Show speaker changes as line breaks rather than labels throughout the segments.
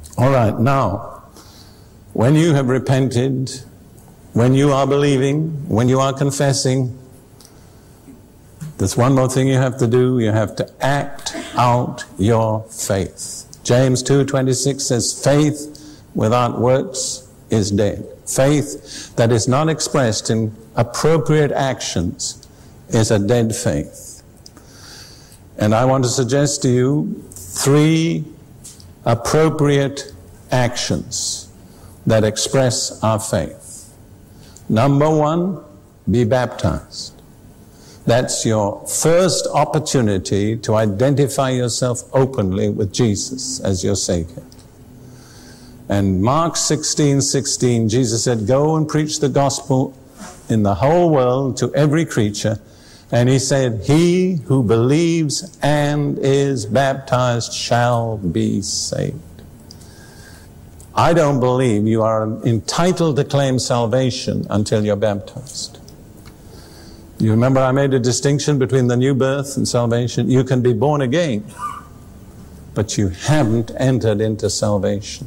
All right, now, when you have repented, when you are believing, when you are confessing, there's one more thing you have to do. You have to act out your faith. James 2:26 says, faith without works is dead. Faith that is not expressed in appropriate actions is a dead faith. And I want to suggest to you 3 appropriate actions that express our faith. Number 1, be baptized. That's your first opportunity to identify yourself openly with Jesus as your Savior. And Mark 16:16, Jesus said, go and preach the gospel in the whole world to every creature. And he said, he who believes and is baptized shall be saved. I don't believe you are entitled to claim salvation until you're baptized. You remember I made a distinction between the new birth and salvation? You can be born again, but you haven't entered into salvation.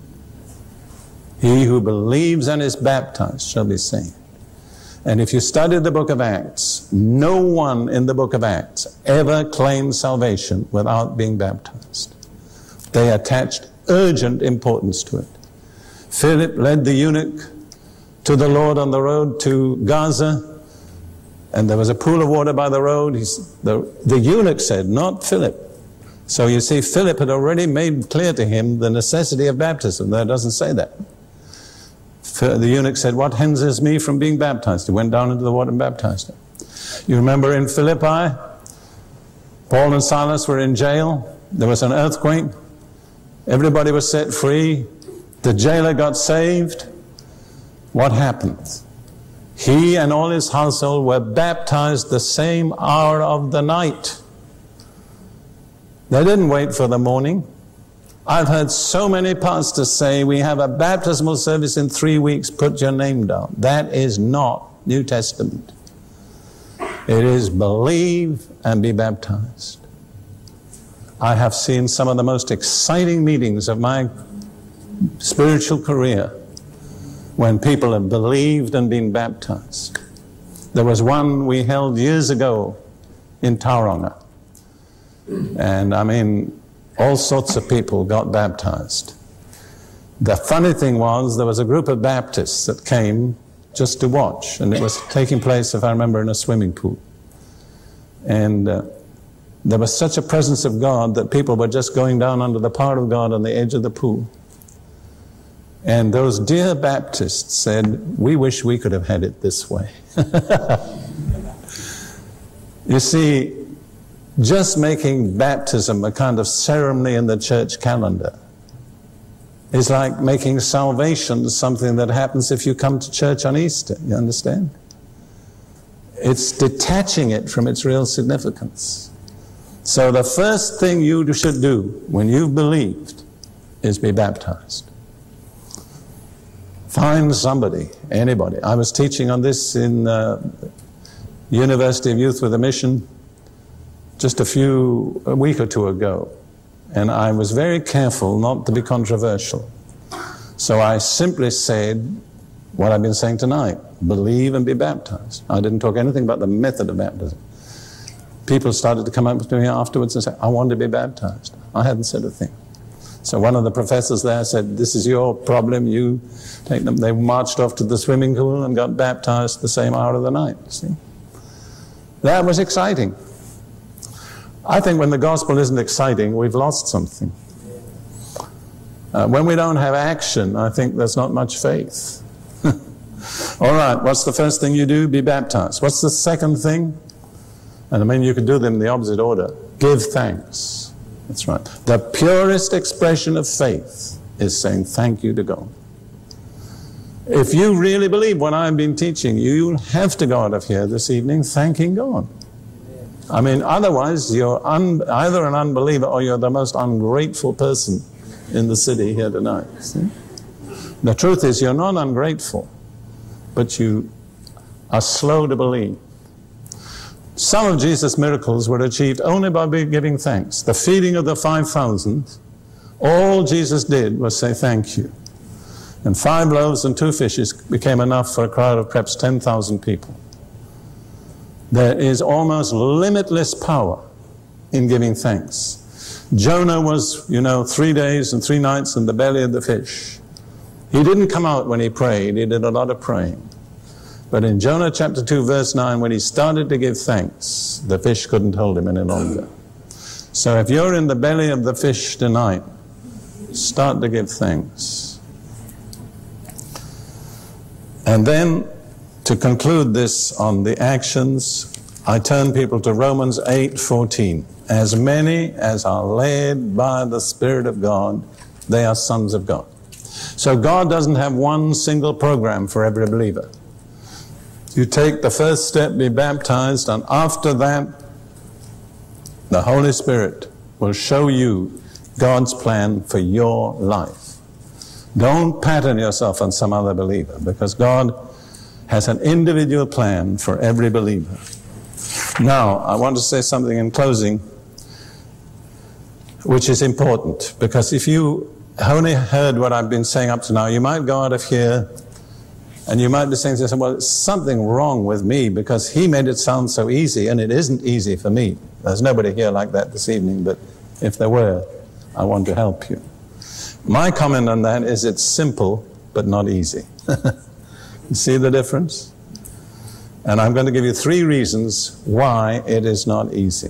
He who believes and is baptized shall be saved. And if you study the book of Acts, no one in the book of Acts ever claimed salvation without being baptized. They attached urgent importance to it. Philip led the eunuch to the Lord on the road to Gaza, and there was a pool of water by the road. The eunuch said, not Philip. So you see, Philip had already made clear to him the necessity of baptism. That doesn't say that. The eunuch said, what hinders me from being baptized? He went down into the water and baptized him. You remember in Philippi, Paul and Silas were in jail. There was an earthquake. Everybody was set free. The jailer got saved. What happened? He and all his household were baptized the same hour of the night. They didn't wait for the morning. I've heard so many pastors say, we have a baptismal service in 3 weeks, put your name down. That is not New Testament. It is believe and be baptized. I have seen some of the most exciting meetings of my spiritual career when people have believed and been baptized. There was one we held years ago in Tauranga. And I mean, all sorts of people got baptized. The funny thing was, there was a group of Baptists that came just to watch, and it was taking place, if I remember, in a swimming pool. And there was such a presence of God that people were just going down under the power of God on the edge of the pool. And those dear Baptists said, we wish we could have had it this way. You see, just making baptism a kind of ceremony in the church calendar is like making salvation something that happens if you come to church on Easter. You understand? It's detaching it from its real significance. So the first thing you should do when you've believed is be baptized. Find somebody, anybody. I was teaching on this in University of Youth with a Mission just a week or two ago. And I was very careful not to be controversial. So I simply said what I've been saying tonight. Believe and be baptized. I didn't talk anything about the method of baptism. People started to come up to me afterwards and say, I want to be baptized. I hadn't said a thing. So one of the professors there said, this is your problem, you take them. They marched off to the swimming pool and got baptized the same hour of the night. See? That was exciting. I think when the gospel isn't exciting, we've lost something. When we don't have action, I think there's not much faith. All right, what's the first thing you do? Be baptized. What's the second thing? And I mean, you could do them in the opposite order. Give thanks. That's right. The purest expression of faith is saying thank you to God. If you really believe what I've been teaching you, you'll have to go out of here this evening thanking God. I mean, otherwise you're either an unbeliever or you're the most ungrateful person in the city here tonight. See? The truth is you're not ungrateful, but you are slow to believe. Some of Jesus' miracles were achieved only by giving thanks. The feeding of the 5,000 All Jesus did was say thank you. And 5 loaves and 2 fishes became enough for a crowd of perhaps 10,000 people. There is almost limitless power in giving thanks. Jonah was, 3 days and 3 nights in the belly of the fish. He didn't come out when he prayed. He did a lot of praying. But in Jonah chapter 2, verse 9, when he started to give thanks, the fish couldn't hold him any longer. So if you're in the belly of the fish tonight, start to give thanks. And then, to conclude this on the actions, I turn people to Romans 8:14. As many as are led by the Spirit of God, they are sons of God. So God doesn't have one single program for every believer. You take the first step, be baptized, and after that, the Holy Spirit will show you God's plan for your life. Don't pattern yourself on some other believer, because God has an individual plan for every believer. Now, I want to say something in closing, which is important, because if you only heard what I've been saying up to now, you might go out of here and you might be saying to yourself, well, there's something wrong with me, because he made it sound so easy, and it isn't easy for me. There's nobody here like that this evening, but if there were, I want to help you. My comment on that is it's simple, but not easy. You see the difference? And I'm going to give you 3 reasons why it is not easy.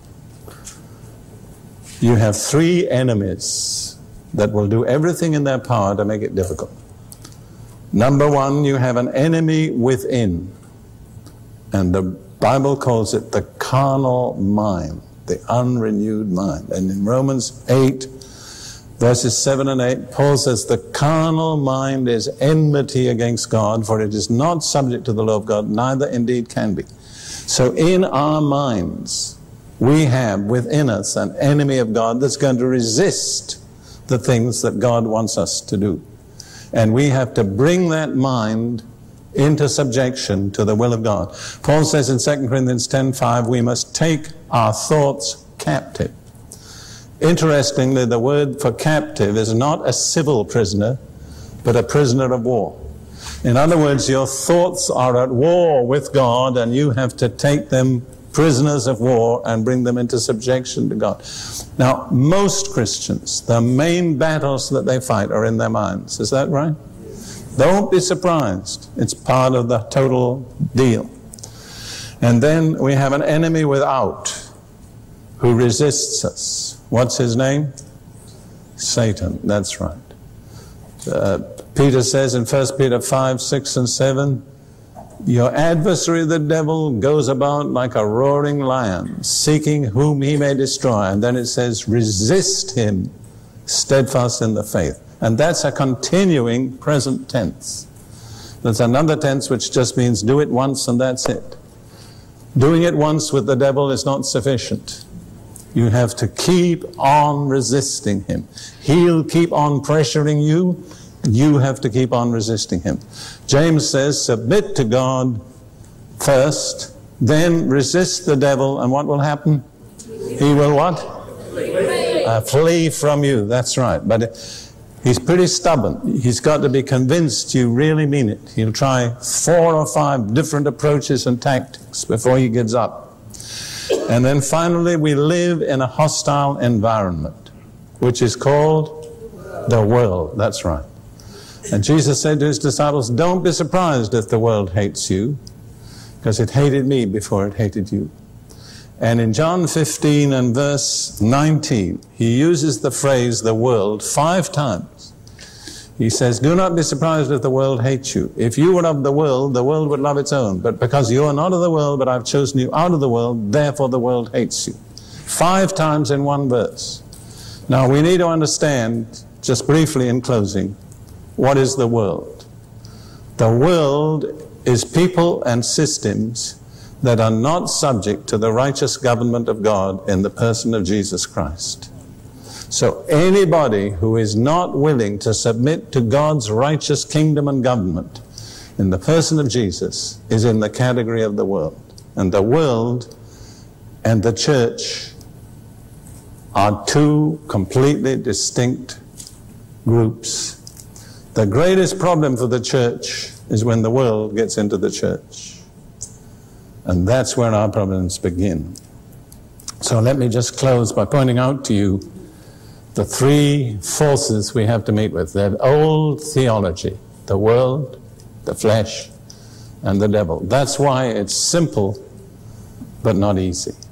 You have 3 enemies that will do everything in their power to make it difficult. Number 1, you have an enemy within. And the Bible calls it the carnal mind, the unrenewed mind. And in Romans 8, verses 7 and 8, Paul says, the carnal mind is enmity against God, for it is not subject to the law of God, neither indeed can be. So in our minds, we have within us an enemy of God that's going to resist the things that God wants us to do. And we have to bring that mind into subjection to the will of God. Paul says in 2 Corinthians 10:5, we must take our thoughts captive. Interestingly, the word for captive is not a civil prisoner, but a prisoner of war. In other words, your thoughts are at war with God, and you have to take them prisoners of war and bring them into subjection to God. Now, most Christians, the main battles that they fight are in their minds. Is that right? Don't be surprised. It's part of the total deal. And then we have an enemy without who resists us. What's his name? Satan. That's right. Peter says in 1 Peter 5, 6 and 7, your adversary, the devil, goes about like a roaring lion, seeking whom he may destroy. And then it says, resist him, steadfast in the faith. And that's a continuing present tense. There's another tense which just means do it once and that's it. Doing it once with the devil is not sufficient. You have to keep on resisting him. He'll keep on pressuring you. You have to keep on resisting him. James says, submit to God first, then resist the devil, and what will happen? He will what? Flee from you. That's right. But he's pretty stubborn. He's got to be convinced you really mean it. He'll try 4 or 5 different approaches and tactics before he gives up. And then finally, we live in a hostile environment, which is called the world. That's right. And Jesus said to his disciples, don't be surprised if the world hates you, because it hated me before it hated you. And in John 15 and verse 19, he uses the phrase, the world, 5 times. He says, do not be surprised if the world hates you. If you were of the world would love its own. But because you are not of the world, but I've chosen you out of the world, therefore the world hates you. 5 times in one verse. Now we need to understand, just briefly in closing, what is the world? The world is people and systems that are not subject to the righteous government of God in the person of Jesus Christ. So anybody who is not willing to submit to God's righteous kingdom and government in the person of Jesus is in the category of the world. And the world and the church are two completely distinct groups. The greatest problem for the church is when the world gets into the church. And that's where our problems begin. So let me just close by pointing out to you the three forces we have to meet with. That old theology, the world, the flesh, and the devil. That's why it's simple, but not easy.